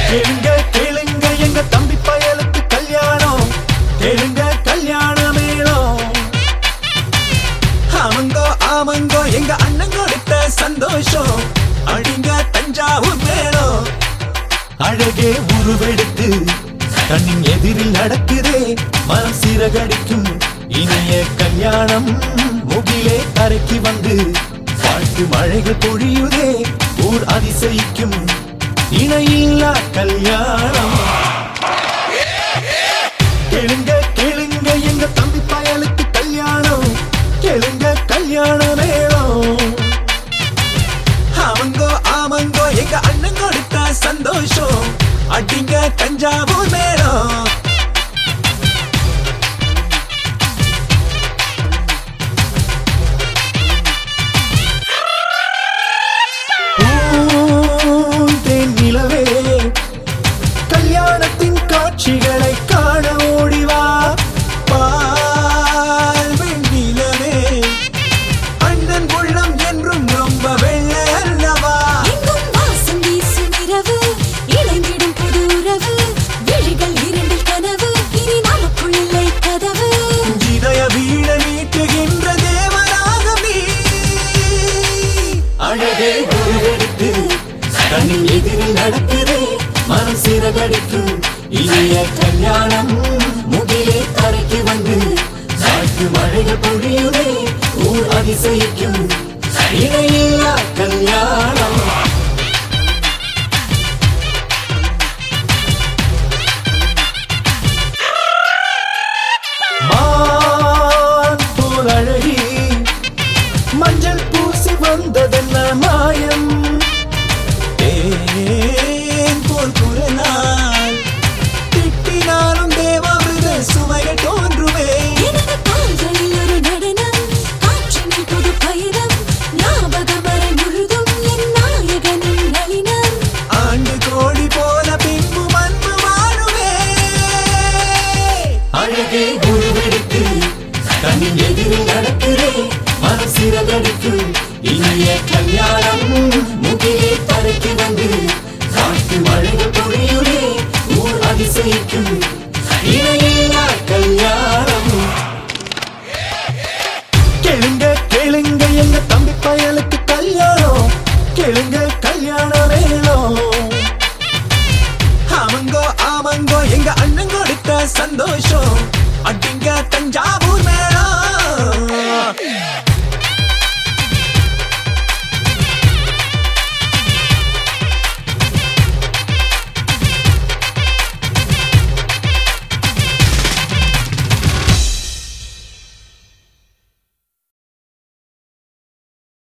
கேளுங்க கேளுங்க எங்க தம்பி பயலுக்கு கல்யாணம், கேளுங்க கல்யாண மேளம். ஆமங்கோ ஆமங்கோ எங்க அண்ணன் கொடுத்த சந்தோஷம், அடிங்க தஞ்சாவூர் மேளம். அழகே உருவெடுத்து கண்ணின் எதிரில் நடக்குதே, மனம் சிறகடிக்கும் இனிய கல்யாணம். முகிலே கரைக்கு வந்து வாழ்த்து மழைகள் பொழியுதே, ஊர் அதிசயிக்கும் இணையில்லா கல்யாணம். கேளுங்க கேளுங்க எங்க தம்பி பயலுக்கு கல்யாணம், கேளுங்க கல்யாண மேளம். ஆமங்கோ ஆமங்கோ எங்க அண்ணன் கொடுத்த சந்தோஷம், அடிங்க தஞ்சாவூர் மேளம். நிலவே கல்யாணத்தின் காட்சிகளை காண ஓடிவா, நிலவே அண்ணன் உள்ளம் என்றும் ரொம்ப வெள்ளை அல்லவா. வாசம் வீசும் இரவு, இணைந்திடும் புது உறவு, விழிகள் இரண்டில் கனவு, இனி நமக்குள் இல்லை கதவு. இதய வீட நீட்டுகின்ற தேவனாக நீ, அழகே உருவெடுத்து கண்ணின் எதிரில் நடக்குதே, மனம் சிறகடிக்கும் இனிய கல்யாணம். முகிலே கரைக்கு வந்து சாய்த்து மழைகள் பொழியுதே, ஊர் அதிசயிக்கும் இணையில்லா கல்யாணம். மான் போல் அழகி மஞ்சள் பூசி வந்ததென்ன மாயம், போல் குரலால் திட்டினாலும் தேவாமிருத சுவைகள் தோன்றுமே. எனது கால்களில் ஒரு நடனம், காற்றினில் புது பயணம், ஞாபகம் வரை முழுதும் என் நாயகனின் நளினம். ஆண்டு கோடி போல பின்பு மண்பு மாறுமே, அழகே உருவெடுத்து கண்ணின் எதிரில் நடக்குதே, மனம் சிறகடிக்கும் இனிய கல்யாணம். முகிலே தரைக்கு வந்து காற்று மழைகள் பொழியுதே, ஊர் அதிசயிக்கும் இணையில்லா கல்யாணம். கேளுங்க கேளுங்க எங்க தம்பி பயலுக்கு கல்யாணம், கேளுங்க கல்யாண மேளம். ஆமங்கோ ஆமங்கோ எங்க அண்ணன் கொடுத்த சந்தோஷம், அடிங்க தஞ்சா